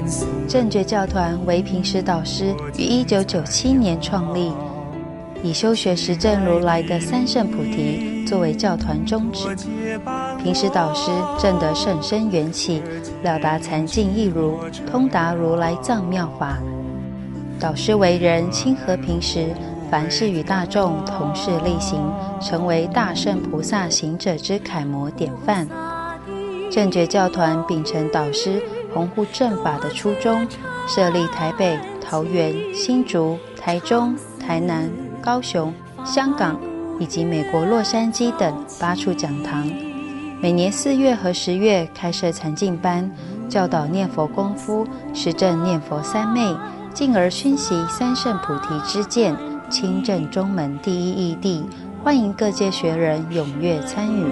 正觉教团为平时导师于1997年创立，以修学实证如来的三圣菩提作为教团宗旨。平时导师证得甚深缘起，了达禅境义如，通达如来藏妙法。导师为人亲和平时，凡事与大众同事力行，成为大圣菩萨行者之楷模典范。正觉教团秉承导师弘护正法的初衷，设立台北、桃园、新竹、台中、台南、高雄、香港以及美国洛杉矶等8处讲堂，每年4月和10月开设禅净班，教导念佛功夫，实证念佛三昧，进而熏习三圣菩提之见，亲证中门第一义谛，欢迎各界学人踊跃参与。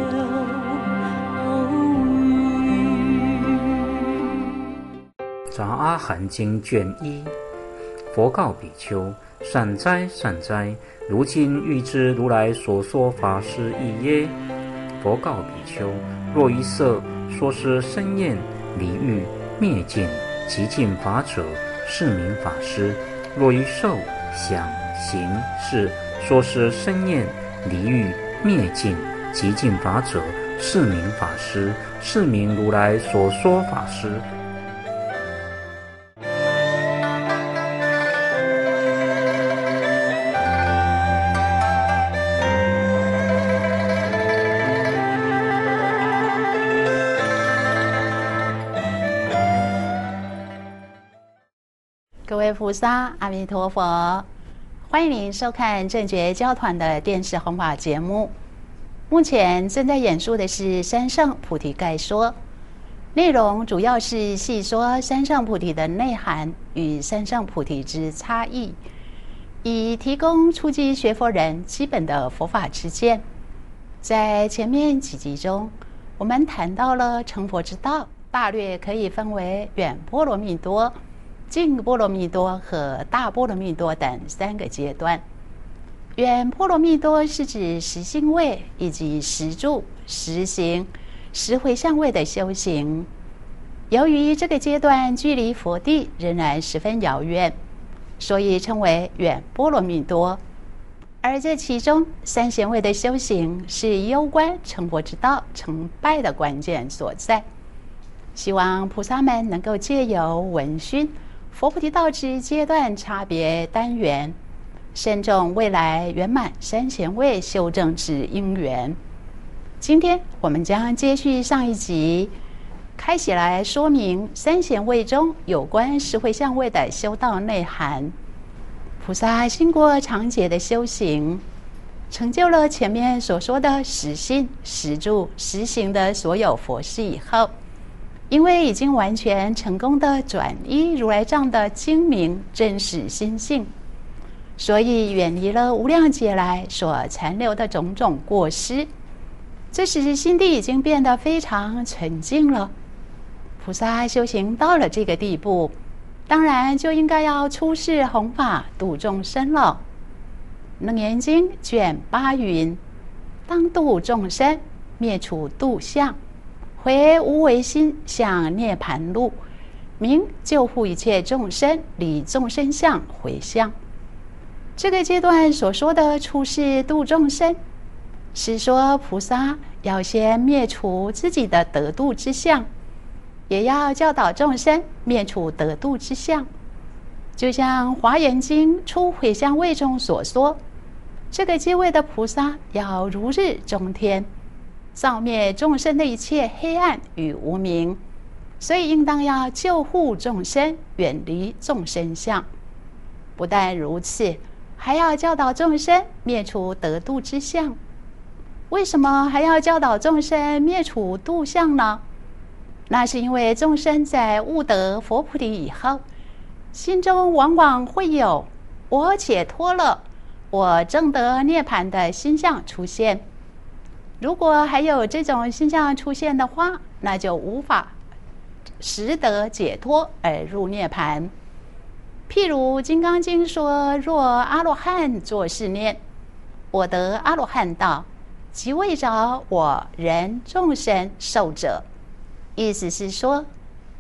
杂阿含经卷1，佛告比丘：善哉善哉，如今欲知如来所说法是义耶？佛告比丘：若于色说是生厌离欲灭尽极尽法者，是名法师；若于受想行识说是生厌离欲灭尽极尽法者，是名法师，是名如来所说法师。 各位菩萨，阿弥陀佛！欢迎您收看正觉教团的电视弘法节目。目前正在演述的是《三圣菩提概说》，内容主要是细说三圣菩提的内涵与三圣菩提之差异，以提供初级学佛人基本的佛法知见。在前面几集中，我们谈到了成佛之道，大略可以分为远波罗蜜多、近波罗蜜多和大波罗蜜多等3个阶段。远波罗蜜多是指实性位以及实住、实行、实回向位的修行。由于这个阶段距离佛地仍然十分遥远，所以称为远波罗蜜多。而这其中三贤位的修行是攸关成佛之道成败的关键所在。希望菩萨们能够借由闻熏佛菩提道之阶段差别单元，慎重未来圆满三贤位修正之因缘。今天我们将接续上一集，开始来说明三贤位中有关实回向位的修道内涵。菩萨经过长劫的修行，成就了前面所说的实信、实住、实行的所有佛事以后，因为已经完全成功的转依如来藏的精明真实心性，所以远离了无量劫来所残留的种种过失。这时心地已经变得非常纯净了。菩萨修行到了这个地步，当然就应该要出世弘法度众生了。楞严经卷8云：当度众生，灭除度相，回无为心向涅盘路，明救护一切众生，离众生相回向。这个阶段所说的出世度众生，是说菩萨要先灭除自己的得度之相，也要教导众生灭除得度之相。就像华严经出回向位中所说，这个阶位的菩萨要如日中天，照灭众生的一切黑暗与无明，所以应当要救护众生，远离众生相。不但如此，还要教导众生灭除得度之相。为什么还要教导众生灭除度相呢？那是因为众生在悟得佛菩提以后，心中往往会有我解脱了，我证得涅槃的心相出现。如果还有这种心相出现的话，那就无法实得解脱而入涅槃。譬如《金刚经》说，若阿罗汉作是念，我得阿罗汉道，即为着我人众生寿者。意思是说，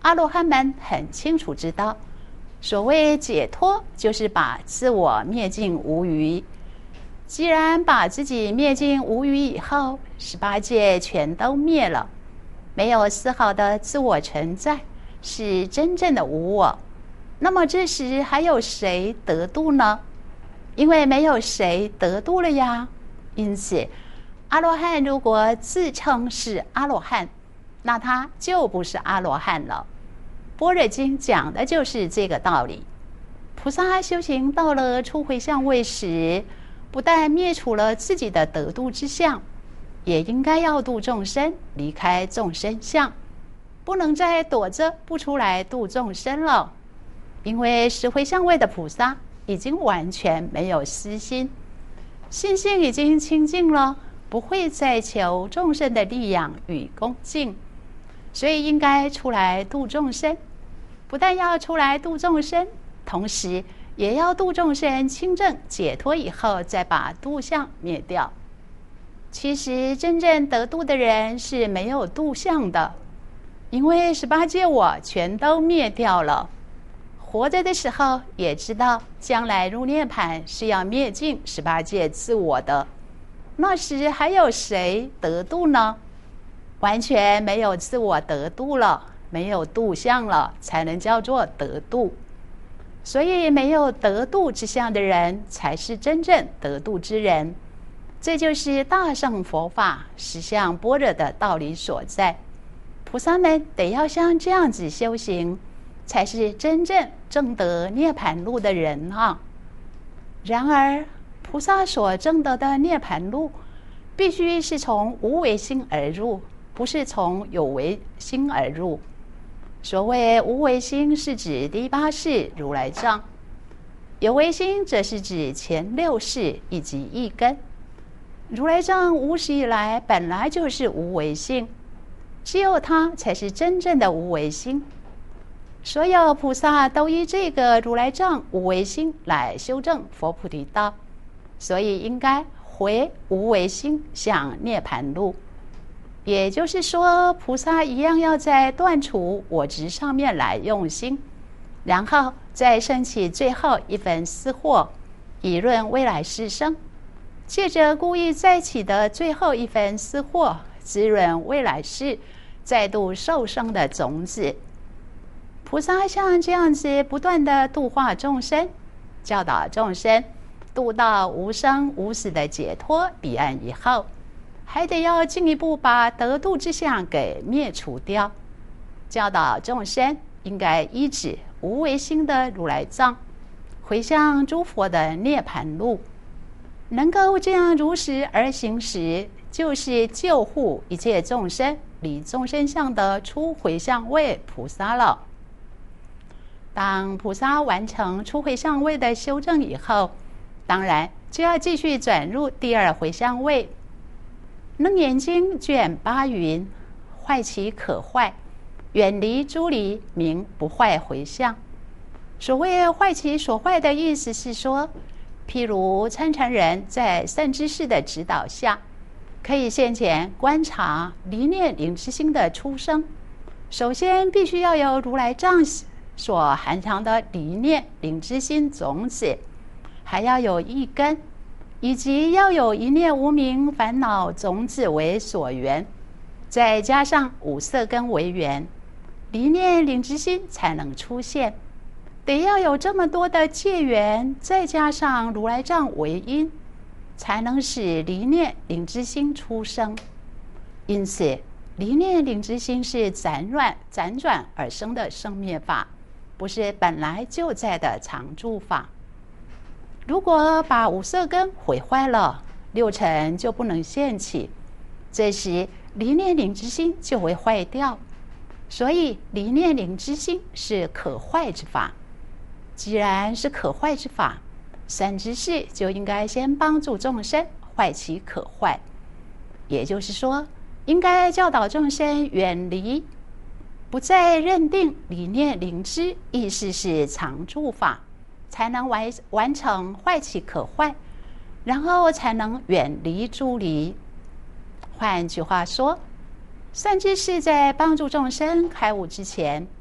阿罗汉们很清楚知道，所谓解脱就是把自我灭尽无余。既然把自己灭尽无余以后，18界全都灭了，没有丝毫的自我存在，是真正的无我。那么这时还有谁得度呢？因为没有谁得度了呀。因此阿罗汉如果自称是阿罗汉，那他就不是阿罗汉了。般若经讲的就是这个道理。菩萨修行到了初回向位时，不但灭除了自己的得度之相，也应该要度众生，离开众生相，不能再躲着不出来度众生了。因为10回向位的菩萨已经完全没有私心，心性已经清净了，不会再求众生的利养与恭敬，所以应该出来度众生。不但要出来度众生，同时也要度众生清正解脱以后，再把度相灭掉。其实真正得度的人是没有度相的，因为18界我全都灭掉了。活着的时候也知道将来入涅槃是要灭尽18界自我的，那时还有谁得度呢？完全没有自我得度了，没有度相了，才能叫做得度。所以没有得度之相的人才是真正得度之人。这就是大乘佛法实相般若的道理所在。菩萨们得要像这样子修行，才是真正证得涅槃路的人啊。然而菩萨所证得的涅槃路必须是从无为心而入，不是从有为心而入。所谓无为心是指第8识如来藏，有为心则是指前6识以及一根。如来藏无始以来本来就是无为性，只有它才是真正的无为心。所有菩萨都依这个如来藏无为心来修正佛菩提道，所以应该回无为心向涅槃路。也就是说，菩萨一样要在断除我执上面来用心，然后再升起最后一分私货，以论未来世生。借着故意再起的最后一分私货，滋润未来世再度受生的种子。菩萨像这样子不断的度化众生，教导众生度到无生无死的解脱彼岸以后，还得要进一步把得度之相给灭除掉，教导众生应该依止无为心的如来藏，回向诸佛的涅槃路。能够这样如实而行时，就是救护一切众生离众生相的初回向位菩萨了。当菩萨完成初回向位的修正以后，当然就要继续转入第2回向位。楞严经卷8云：坏其可坏，远离诸离，名不坏回向。所谓坏其所坏的意思是说，譬如参禅人在善知识的指导下，可以现前观察离念灵知心的出生。首先必须要有如来藏所含藏的离念灵知心种子，还要有一根，以及要有一念无明烦恼种子为所缘，再加上五色根为缘，离念灵知心才能出现。得要有这么多的戒缘，再加上如来藏为因，才能使离念灵知心出生。因此离念灵知心是辗转而生的生灭法，不是本来就在的常住法。如果把五色根毁坏了，6尘就不能现起，这时离念灵知心就会坏掉。所以离念灵知心是可坏之法。既然是可坏之法，善知识就应该先帮助众生坏其可坏，也就是说，应该教导众生远离，不再认定理念灵知意识是常住法，才能完成坏其可坏，然后才能远离诸离。换句话说，善知识在帮助众生开悟之前，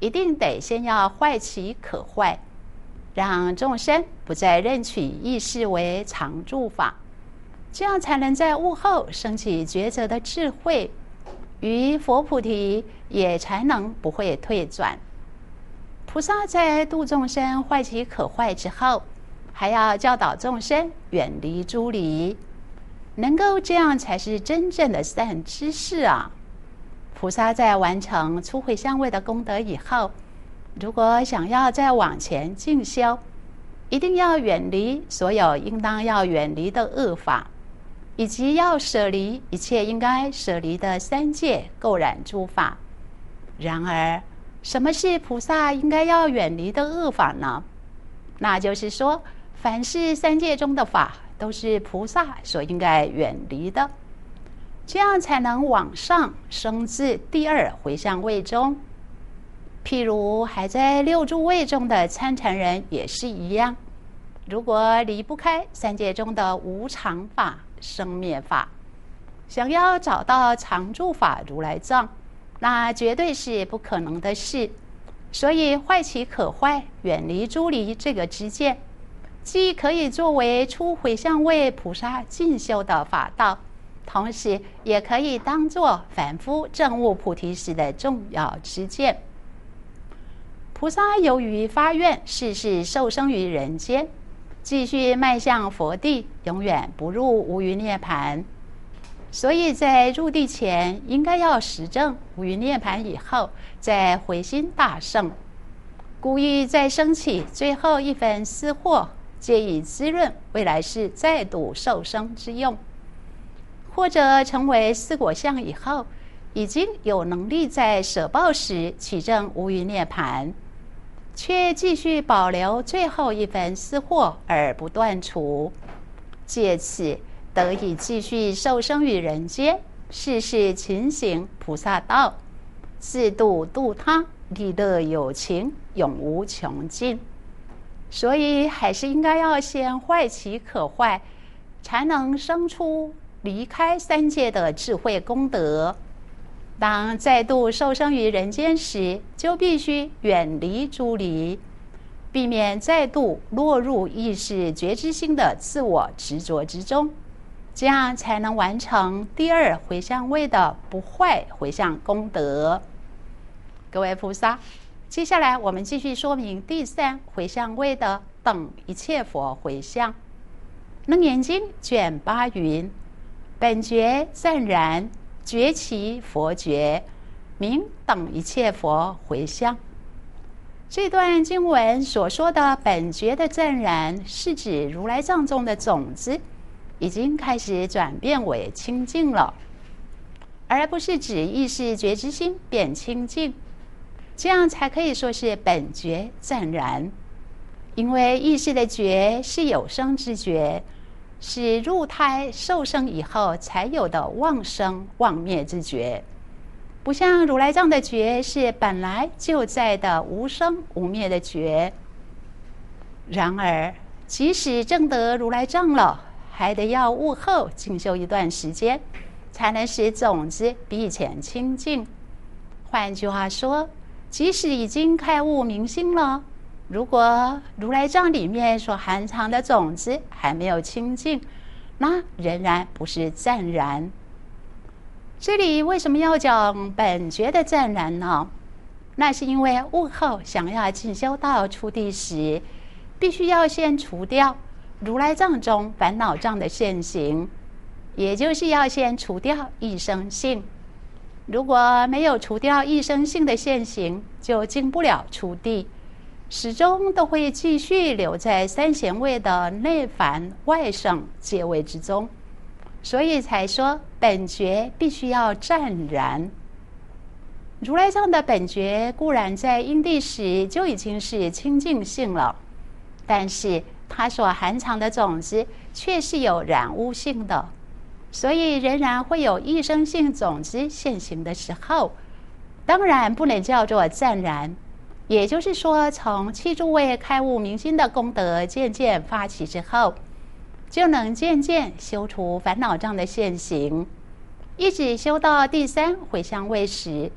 一定得先要坏其可坏，让众生不再认取意识为常住法，这样才能在悟后升起抉择的智慧，于佛菩提也才能不会退转。菩萨在度众生坏其可坏之后，还要教导众生远离诸离，能够这样才是真正的善知识啊！菩萨在完成初回向位的功德以后，如果想要再往前进修，一定要远离所有应当要远离的恶法，以及要舍离一切应该舍离的三界垢染诸法。然而，什么是菩萨应该要远离的恶法呢？那就是说，凡是三界中的法，都是菩萨所应该远离的，这样才能往上升至第二回向位中。譬如还在六住位中的参禅人也是一样，如果离不开三界中的无常法、生灭法，想要找到常住法如来藏，那绝对是不可能的事。所以坏其可坏，远离诸离这个知见，既可以作为初回向位菩萨进修的法道，同时也可以当作凡夫证悟菩提时的重要知见。菩萨由于发愿世世受生于人间，继续迈向佛地，永远不入无余涅盘，所以在入地前应该要实证无余涅盘，以后再回心大圣，故意再升起最后一分私货，借以滋润未来世再度受生之用。或者成为四果相以后，已经有能力在舍报时起证无余涅盘，却继续保留最后一分私货而不断除，借此得以继续受生于人间，世世勤行菩萨道，自度度他，利乐有情，永无穷尽。所以还是应该要先坏其可坏，才能生出离开三界的智慧功德。当再度受生于人间时，就必须远离诸离，避免再度落入意识觉知心的自我执着之中，这样才能完成第二回向位的不坏回向功德。各位菩萨，接下来我们继续说明第三回向位的等一切佛回向。楞严经卷8云：本觉暂然，觉其佛觉，名等一切佛回向。这段经文所说的本觉的暂然，是指如来藏中的种子已经开始转变为清净了，而不是指意识觉知心变清净，这样才可以说是本觉暂然。因为意识的觉是有生之觉，是入胎受生以后才有的妄生妄灭之觉，不像如来藏的觉是本来就在的无生无灭的觉。然而即使证得如来藏了，还得要悟后进修一段时间，才能使种子比以前清净。换句话说，即使已经开悟明心了，如果如来藏里面所含藏的种子还没有清净，那仍然不是暂然。这里为什么要讲本觉的暂然呢？那是因为悟后想要进修到初地时，必须要先除掉如来藏中烦恼障的现行，也就是要先除掉异生性。如果没有除掉异生性的现行，就进不了初地，始终都会继续留在三贤位的内凡外圣界位之中，所以才说本觉必须要暂然。如来藏的本觉固然在因地时就已经是清净性了，但是它所含藏的种子却是有染污性的，所以仍然会有异生性种子现行的时候，当然不能叫做暂然。也就是说，从七诸位开悟明心的功德渐渐发起之后，就能渐渐修除烦恼障的现行，一直修到第三回向位时，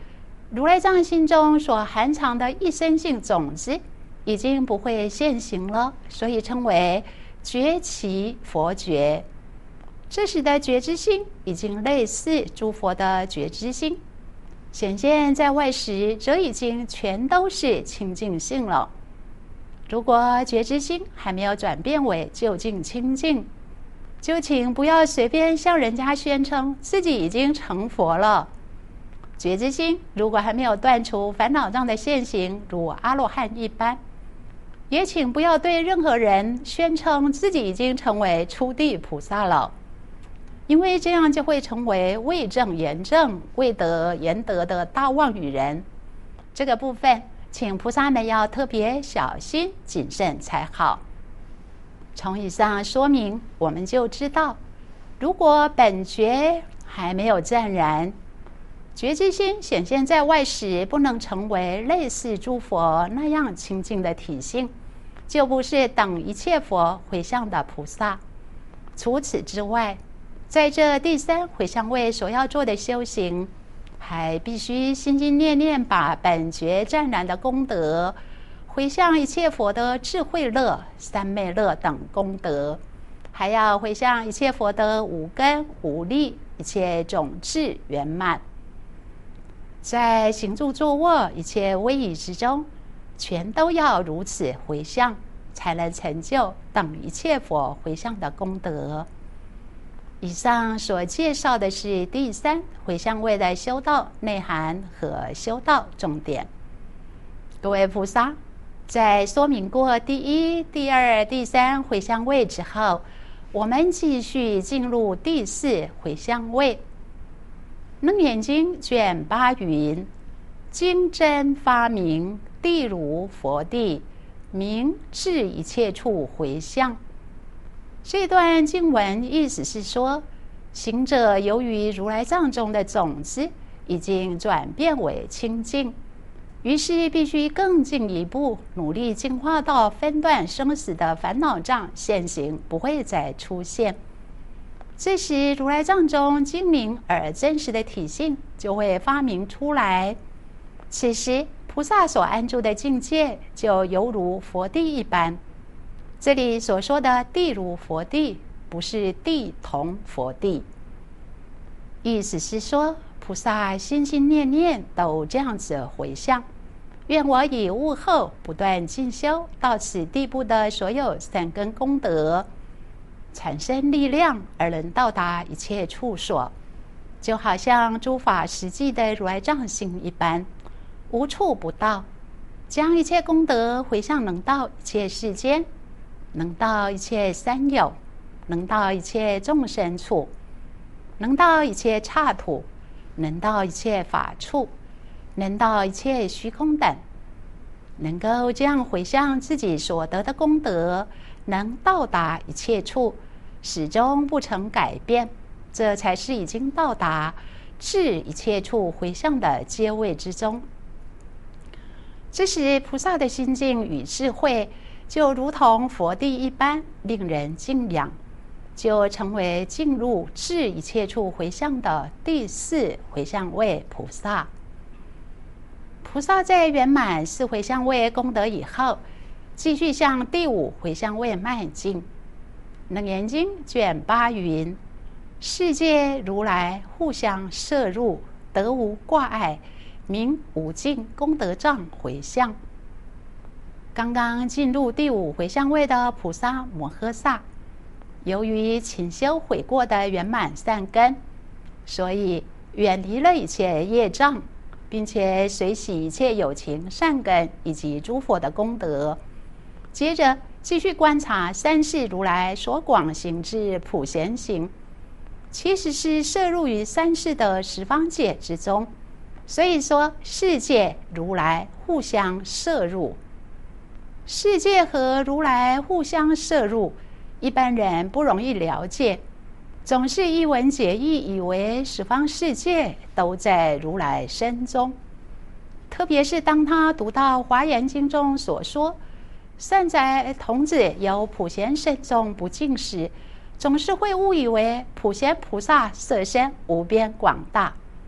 如来藏心中所含藏的一生性种子已经不会现行了，所以称为觉其佛觉。这时的觉知心已经类似诸佛的觉知心，显现在外时，则已经全都是清净性了。如果觉知心还没有转变为究竟清净，就请不要随便向人家宣称自己已经成佛了。觉知心如果还没有断除烦恼障的现行，如阿罗汉一般，也请不要对任何人宣称自己已经成为初地菩萨了，因为这样就会成为未证言证、未得言得的大妄语人。这个部分请菩萨们要特别小心谨慎才好。从以上说明，我们就知道，如果本觉还没有湛然，觉知心显现在外时，不能成为类似诸佛那样清净的体性，就不是等一切佛回向的菩萨。除此之外，在这第三回向位所要做的修行，还必须心心念念把本觉湛然的功德回向一切佛的智慧乐、三昧乐等功德，还要回向一切佛的五根五力、一切种智圆满。在行住坐卧一切威仪之中，全都要如此回向，才能成就等一切佛回向的功德。以上所介绍的是第三回向位的修道内涵和修道重点。各位菩萨，在说明过第一、第二、第三回向位之后，我们继续进入第四回向位。楞严经卷8云：经真发明，地如佛地，明至一切处回向。这段经文意思是说，行者由于如来藏中的种子已经转变为清净，于是必须更进一步努力进化到分段生死的烦恼障现行不会再出现。这时如来藏中精明而真实的体性就会发明出来，此时菩萨所安住的境界就犹如佛地一般。这里所说的地如佛地，不是地同佛地，意思是说菩萨心心念念都这样子回向，愿我以悟后不断进修到此地步的所有善根功德，产生力量而能到达一切处所，就好像诸法实际的如来藏心一般，无处不到，将一切功德回向能到一切世间，能到一切三有，能到一切众生处，能到一切刹土，能到一切法处，能到一切虚空等，能够这样回向自己所得的功德，能到达一切处，始终不曾改变，这才是已经到达至一切处回向的阶位之中。这时菩萨的心境与智慧就如同佛地一般，令人敬仰，就成为进入至一切处回向的第四回向位菩萨。菩萨在圆满四回向位功德以后，继续向第五回向位迈进。楞严经卷8云：世界如来互相摄入，得无挂碍，名无尽功德障回向。刚刚进入第五回向位的菩萨摩诃萨，由于勤修悔过的圆满善根，所以远离了一切业障，并且随喜一切有情善根以及诸佛的功德。接着继续观察三世如来所广行之普贤行，其实是摄入于三世的十方界之中，所以说世界如来互相摄入。世界和如来互相摄入，一般人不容易了解，总是一文解义，以为十方世界都在如来身中。特别是当他读到华严经中所说善哉童子有普贤身中不净时，总是会误以为普贤菩萨色身无边广大，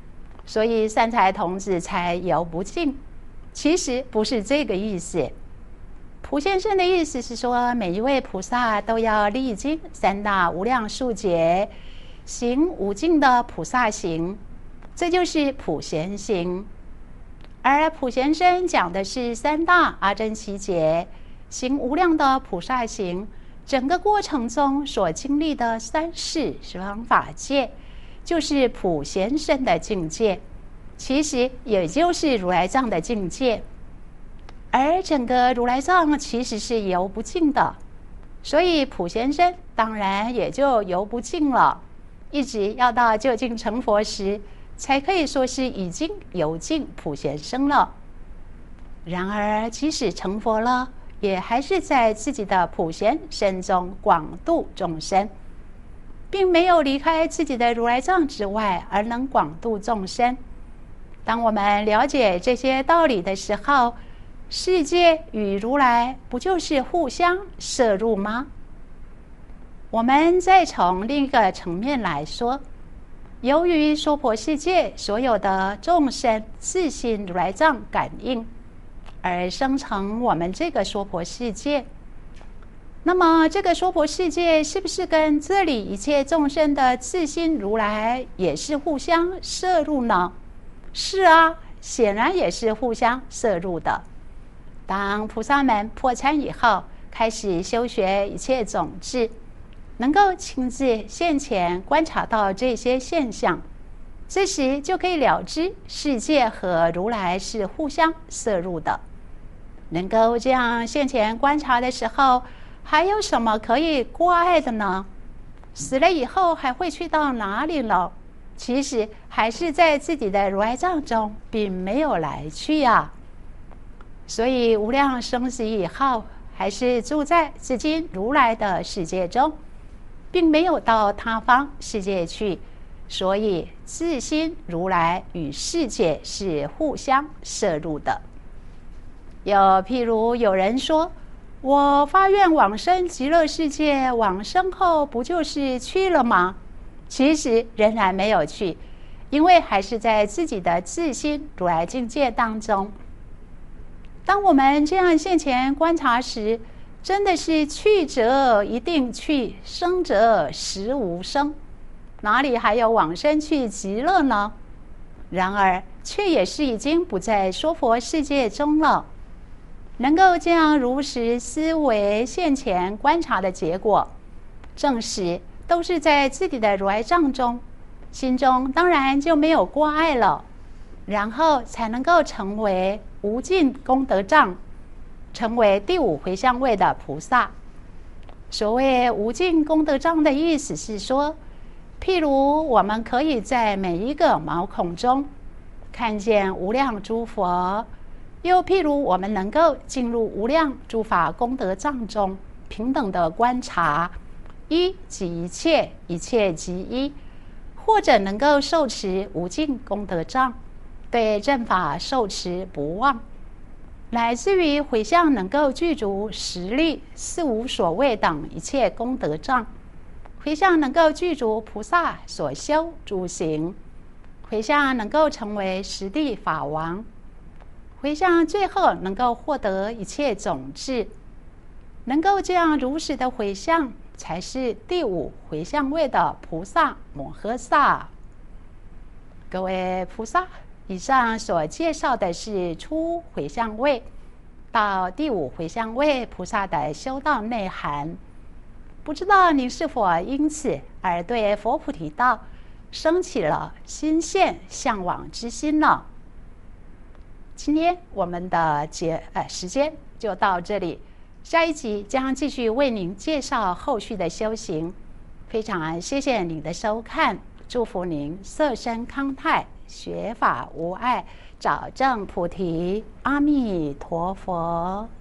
所以三才童子才游不尽。其实不是这个意思。普贤生的意思是说，每一位菩萨都要历经三大无量数劫，行无尽的菩萨行，这就是普贤行。而普贤生讲的是三大阿僧祇劫，行无量的菩萨行，整个过程中所经历的三世十方法界，就是普贤生的境界，其实也就是如来藏的境界。而整个如来藏其实是游不尽的，所以普贤生当然也就游不尽了，一直要到究竟成佛时，才可以说是已经游尽普贤生了。然而即使成佛了，也还是在自己的普贤生中广度众生，并没有离开自己的如来藏之外而能广度众生。当我们了解这些道理的时候，世界与如来不就是互相摄入吗？我们再从另一个层面来说，由于娑婆世界所有的众生自信如来藏感应，而生成我们这个娑婆世界。那么这个娑婆世界是不是跟这里一切众生的自心如来也是互相摄入呢？是啊，显然也是互相摄入的。当菩萨们破参以后，开始修学一切种智，能够亲自现前观察到这些现象，这时就可以了知世界和如来是互相摄入的。能够这样现前观察的时候，还有什么可以挂碍的呢？死了以后还会去到哪里了？其实还是在自己的如来藏中，并没有来去啊。所以无量生死以后，还是住在自今如来的世界中，并没有到他方世界去。所以自心如来与世界是互相摄入的。又譬如有人说，我发愿往生极乐世界，往生后不就是去了吗？其实仍然没有去，因为还是在自己的自心如来境界当中。当我们这样现前观察时，真的是去者一定去，生者实无生，哪里还有往生去极乐呢？然而却也是已经不在娑婆世界中了。能够这样如实思维现前观察的结果，证实都是在自己的如来藏中，心中当然就没有挂碍了，然后才能够成为无尽功德藏，成为第五回向位的菩萨。所谓无尽功德藏的意思是说，譬如我们可以在每一个毛孔中看见无量诸佛，又譬如我们能够进入无量诸法功德藏中，平等的观察，一即一切，一切即一，或者能够受持无尽功德藏，对正法受持不忘，乃至于回向能够具足实力四无所谓等一切功德藏，回向能够具足菩萨所修诸行，回向能够成为实地法王，回向最后能够获得一切种智，能够这样如实的回向，才是第五回向位的菩萨摩诃萨。各位菩萨，以上所介绍的是初回向位到第五回向位菩萨的修道内涵。不知道您是否因此而对佛菩提道升起了心现向往之心呢？今天我们的时间就到这里，下一集将继续为您介绍后续的修行。非常谢谢您的收看，祝福您色身康泰，学法无碍，找正菩提。阿弥陀佛。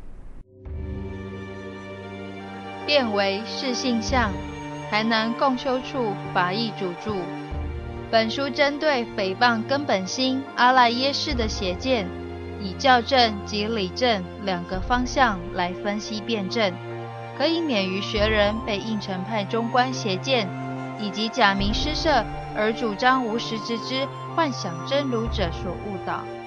变为是性相，台南共修处法义主著。本书针对诽谤根本心阿赖耶识的邪见，以教正及理正两个方向来分析辩证，可以免于学人被应成派中观邪见以及假名施设而主张无实之知幻想真如者所误导。